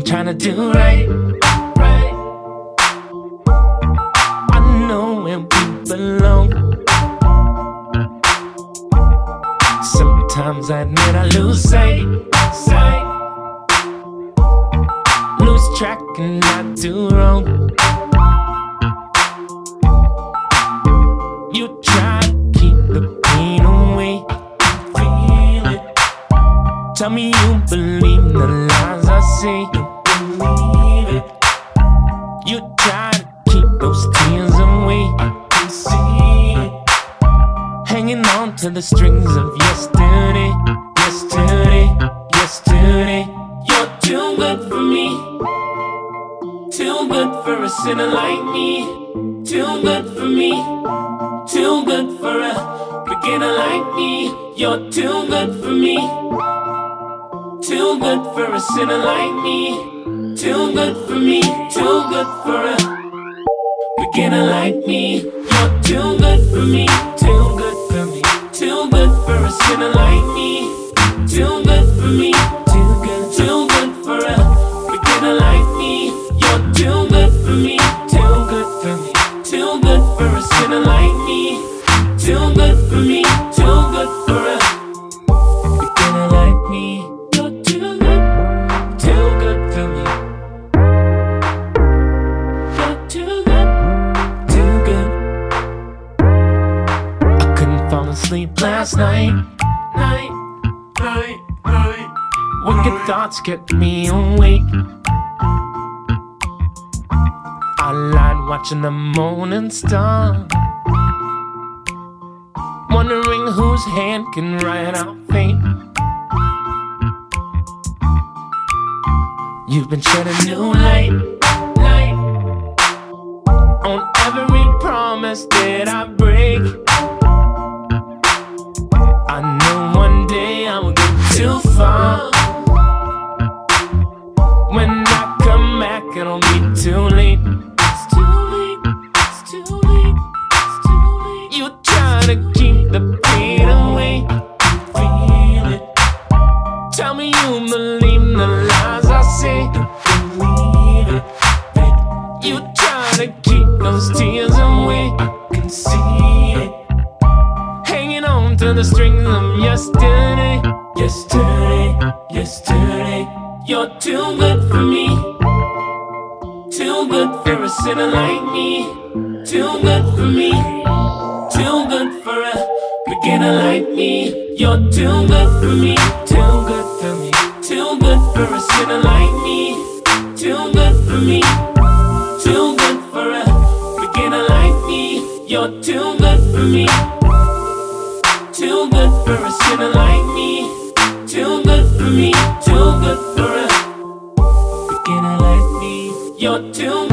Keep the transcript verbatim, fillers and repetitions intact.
trying to do right, right. I know where we belong. Sometimes I admit I lose sight, sight. Lose track and I do wrong. You try to keep the pain away. Feel it. Tell me you believe the lies I say. You believe it. You try to keep those tears away. I can see it. Hanging on to the strings of yesterday, yesterday, yesterday. You're too good for me. Too good for a sinner like me. Too good for me. Too good for a beginner like me. You're too good for me. Too good for a sinner like me. Too good for me. Too good for a beginner like me. You're too good for me. Too good for me. Too good for a sinner like me. Too good for me. Too good. Too good for a beginner like me. You're too good for me. Too good for me. Too good for a sinner like me. Too good for me. Too good for a beginner like me. You're too good. Too good for me. You're too good. Too good. I couldn't fall asleep last night. Night, night, night. Wicked thoughts kept me awake. I lied watching the morning star, wondering whose hand can write our fate. You've been shedding new light, light on every promise that I break. I know one day I will get too far. When I come back, it'll be too late. Tell me you believe the lies I say. Believe it, babe. You try to keep those tears away. I can see it. Hanging on to the strings of yesterday. Yesterday, yesterday. You're too good for me. Too good for a sinner like me. Too good for me. Too good for a beginner like me. You're too good for me. Too good for me. Too good for a sinner like me. Too good for me. Too good for a beginner like me. You're too good for me. Too good for a sinner like me. Too good for me. Too good for a beginner like me. You're too